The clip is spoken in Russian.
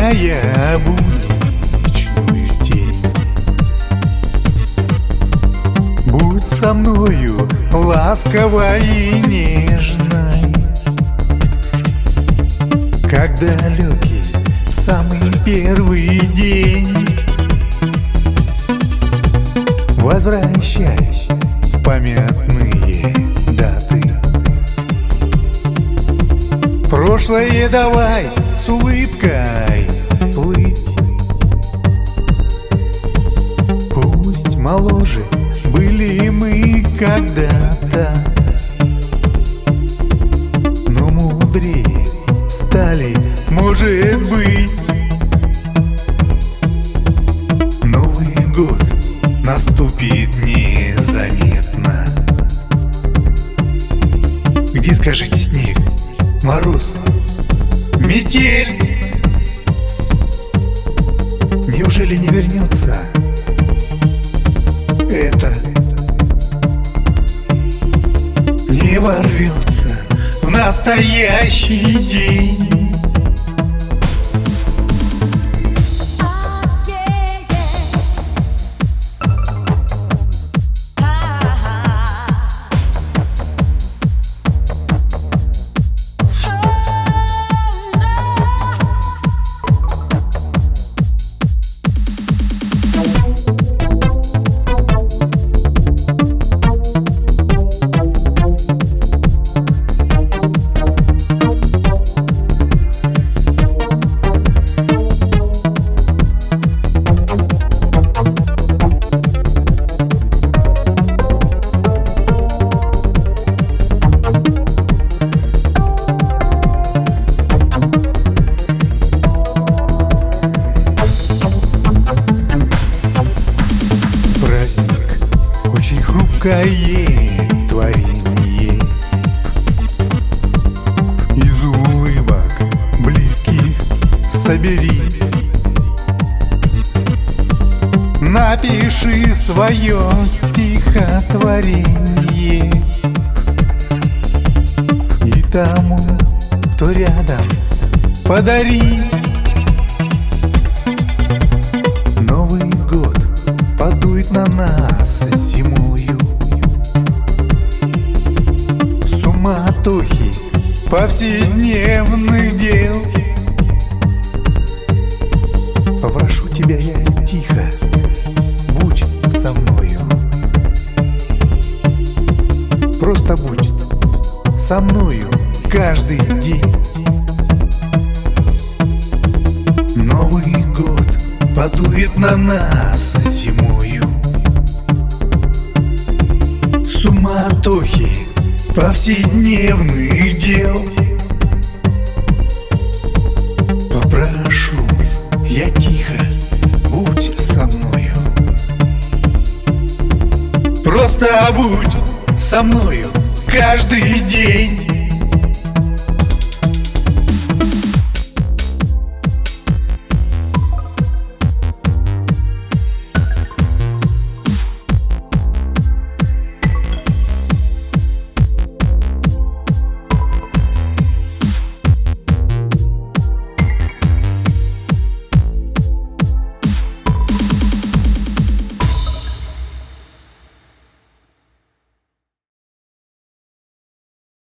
Меняя будничную тень. Будь со мною ласковой и нежной, как далекий самый первый день. Возвращаясь в памятные даты, прошлое давай с улыбкой плыть. Пусть моложе были мы когда-то, но мудрее стали, может быть. Новый год наступит незаметно. Где, скажите, снег, мороз, метель? Неужели не вернется это? Не ворвется в настоящий день. Очень хрупкое творение, из улыбок близких собери. Напиши свое стихотворение, и тому, кто рядом, подари. Новый год подует на нас зимою, суматохи повседневных дел. Попрошу тебя я тихо, будь со мною. Просто будь со мною каждый день. Новый год подует на нас зимою, суматохи повседневных дел. Попрошу я тихо, будь со мною. Просто будь со мною каждый день.